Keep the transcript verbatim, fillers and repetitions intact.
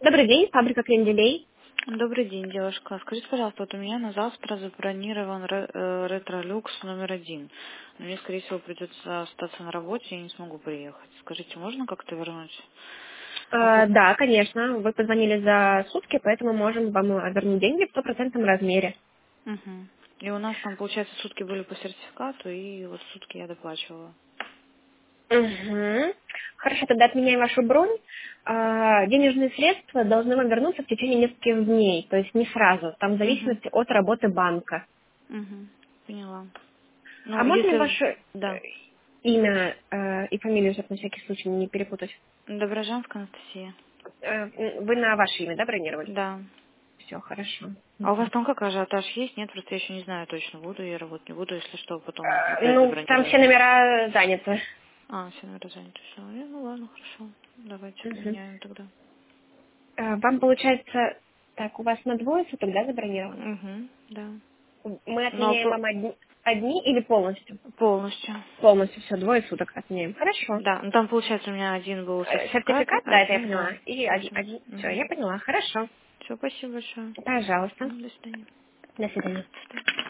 Добрый день, фабрика Кренделей. Добрый день, девушка. Скажите, пожалуйста, вот у меня на завтра забронирован ре- э, ретро-люкс номер один. Но мне, скорее всего, придется остаться на работе, я не смогу приехать. Скажите, можно как-то вернуть? Э, Опла- да, конечно, вы позвонили за сутки, поэтому можем вам э, вернуть деньги в стопроцентном размере. Мгм. И у нас там, получается, сутки были по сертификату, и вот сутки я доплачивала. Угу. Хорошо, тогда отменяем вашу бронь. А, денежные средства должны вам вернуться в течение нескольких дней, то есть не сразу, там в Угу. зависимости от работы банка. Угу. Поняла. А Ну, можно ли если... ваше э, Да. имя э, и фамилию, чтобы на всякий случай не перепутать? Доброжанская Анастасия. Э, м, вы на ваше имя, да, бронировали? Да. Все, хорошо. А у Мгм. вас там как ажиотаж есть? Нет, просто я еще не знаю точно, буду я работать, не буду, если что, потом Э, опять ну, там забронирую. все номера заняты. А, все номера заняты, все. Ну ладно, хорошо. Давайте Мгм. поменяем тогда. Э, Вам получается, так, у вас на двое суток, да, забронировано? Угу, да. Мы Но отменяем по- вам одни, одни или полностью? полностью. Полностью, все, двое суток отменяем. Хорошо. Да, ну там получается у меня один был Э, сертификат, Сертификат, да, это я один, поняла. да. И В один, общем, один. Все, угу. я поняла. Хорошо. Все, спасибо большое. Пожалуйста. Ну, до свидания. До свидания. До свидания.